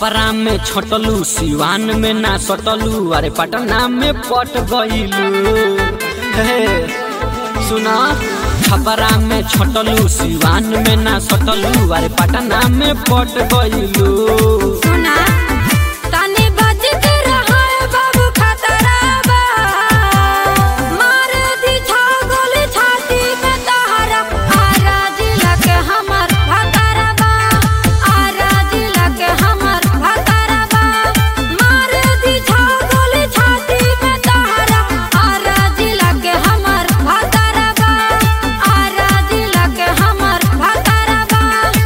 छपरा में छोटलू सिवान में ना सटलू अरे पटना में पट गईलू। सुना छपरा में छोटलू सिवान में ना सटलू अरे पटना में पट गईलू। सुना तानी बजते रहा है बाबू खतरा बा मार दी छा गोली छाती में तहरा आरा जिला के हमर भतरा बा आरा जिला के हमर भतरा बा मार दी छा गोली छाती में तहरा आरा जिला के हमर भतरा बा आरा जिला के हमर भतरा बा।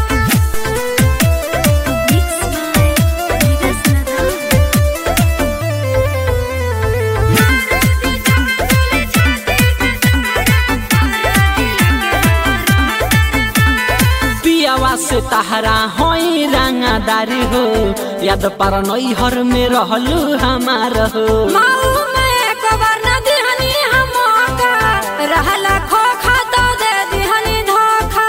पियावा से तहरा होई रंगादारी हो याद पर नैहर में रहलू हमार हो। माऊ में एक बार न दिहनी हम मौका रहला खोखा तो दे दिहनी धोखा।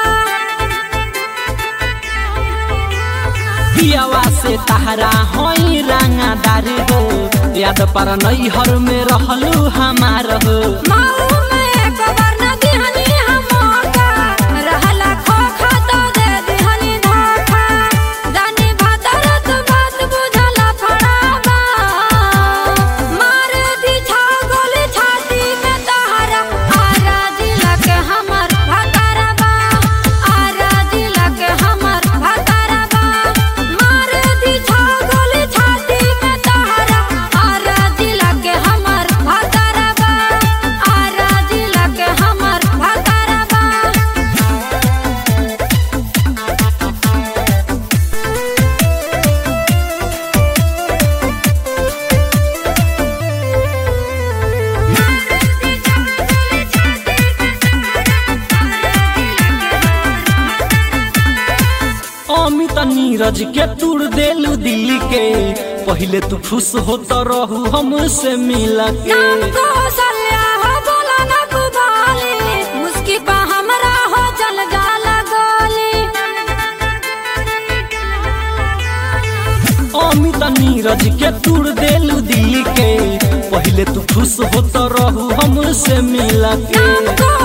पियावा से तहरा होई रंगादारी हो याद पर नैहर में रहलू हमार हो। माऊ में एक बार न दिहनी हम मौका रहला खोखा तो दे दिहनी धोखा। जानी भदरत बात बुझला फड़ाबा मार दी छा गोली छाती में तहरा आरा जिला के हमर भतरा बा आरा जिला के हमर भतरा बा मार दी छा गोली छाती में तहरा आरा जिला के हमर भतरा बा आरा जिला के हमर भतरा बा। अमित नीरज के तुड़ देलू दिल्ली के पहले तू खुश होत रहू हमसे मिल के। नाम कौशल्या हो बोला ना कुबाली मुस्की पा हमरा हो चल जाला गोली। अमित नीरज के तुड़ देलू दिल्ली के पहले तू खुश होत रहू हमसे मिल के। नाम